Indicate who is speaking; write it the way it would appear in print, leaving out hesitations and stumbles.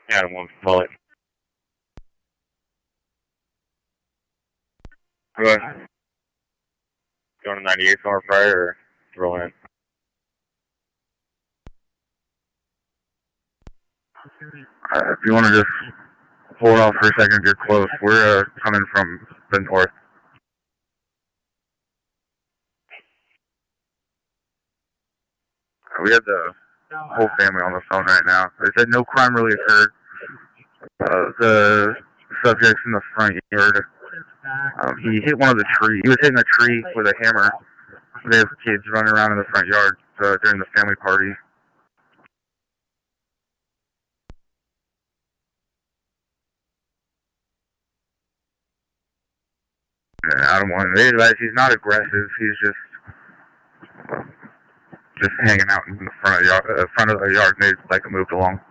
Speaker 1: Adam 1 bullet. Go ahead. Going to 98 far prior or rolling in?
Speaker 2: If you want to just hold off for a second, you're close. We're coming from the north. We have the whole family on the phone right now. They said no crime really occurred. The subject's in the front yard. He hit one of the trees. He was hitting a tree with a hammer. They have kids running around in the front yard during the family party. Adam 1, they advise he's not aggressive. He's just hanging out in the front of the yard, and they'd like to move along.